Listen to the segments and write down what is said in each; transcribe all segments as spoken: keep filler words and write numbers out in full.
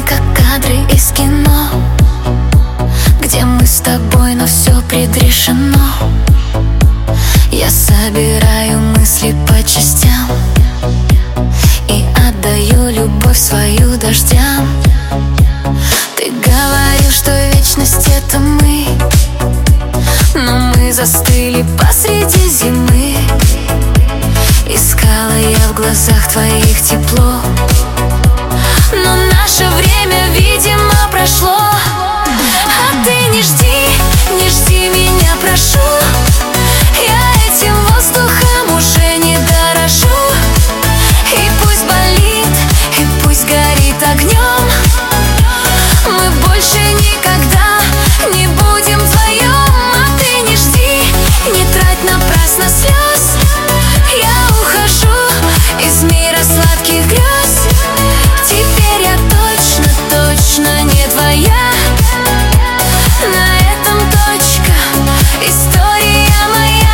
как кадры из кино, где мы с тобой, но все предрешено. Я собираю мысли по частям и отдаю любовь свою дождям. Ты говорил, что вечность — это мы, но мы застыли посреди зимы. Искала я в глазах твоих тепло, но наше время, видимо, прошло. А ты не жди, не жди меня, прошу. Я этим воздухом уже не дорожу. И пусть болит, и пусть горит огнем, мы больше никогда не будем вдвоем. А ты не жди, не трать напрасно слез. Я ухожу из мира сладких грез. Теперь я точно, точно не твоя. На этом точка, история моя.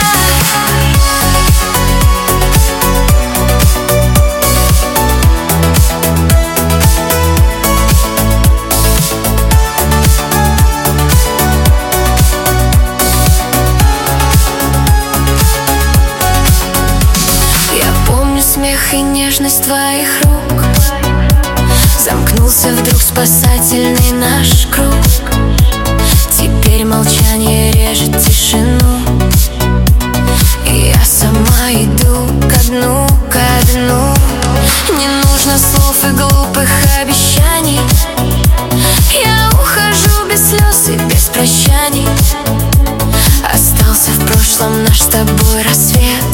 Я помню смех и нежность твоих рук. Замкнулся вдруг спасательный наш круг. Теперь молчание режет тишину, и я сама иду ко дну, ко дну. Не нужно слов и глупых обещаний. Я ухожу без слез и без прощаний. Остался в прошлом наш с тобой рассвет.